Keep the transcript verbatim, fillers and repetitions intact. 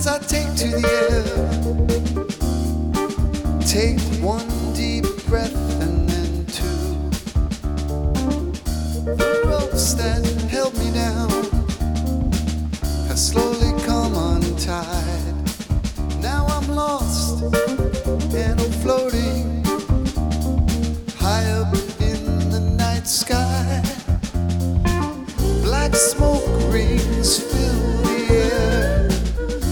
as I take to the air. Take one deep breath and then two. The ropes that held me down have slowly come untied. Now I'm lost and I'm floating high up in the night sky. Black smoke rings